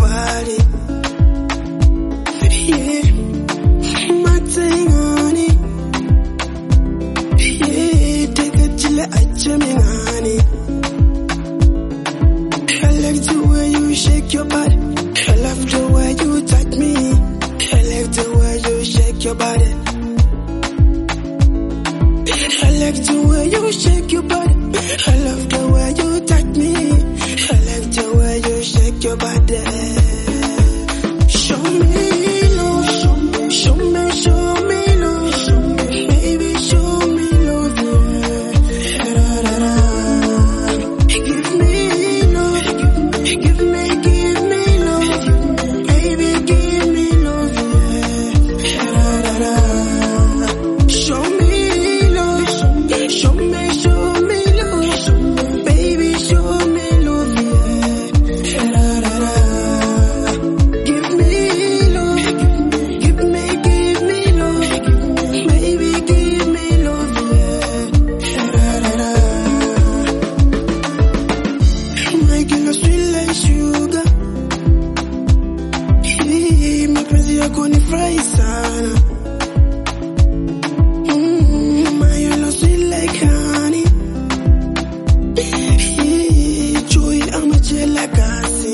body. Yeah, my thing on it. Yeah, take a chill at jamming on it. I like the way you shake your body. I love the way you touch me. I like the way you shake your body. I like the way you shake your body. I love the way you touch me. I like the way you shake your body. Show me love, show me love, baby, show me love, yeah. Da, da, da. Give me love, give me love, baby, give me love, yeah. Da, da, da. Show me love, show me love, baby, show me love, yeah. Da, da, da. Give me love, give me love, baby, give me love, yeah. Da, da, da. My girl sweet like sugar. Hey, mapenzi yako ni fry sana. My girl sweet like honey. Hey, joy ama jela kasi.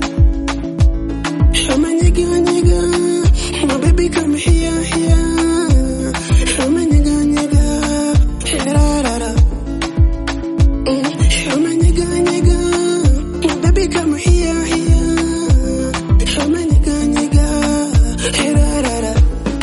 I'm a nigga. My baby come here. I'm a nigga. Da, da, da. I'm a nigga. My baby come here. I'm a nigga. Da, da, da.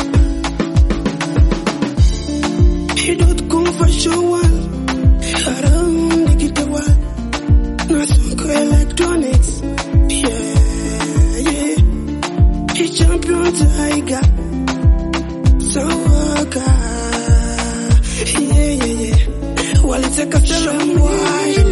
You don't come for show one. Around the guitar. Nasoko electronics. Yeah. He champion tiger. So yeah. Well, it's a custom wide.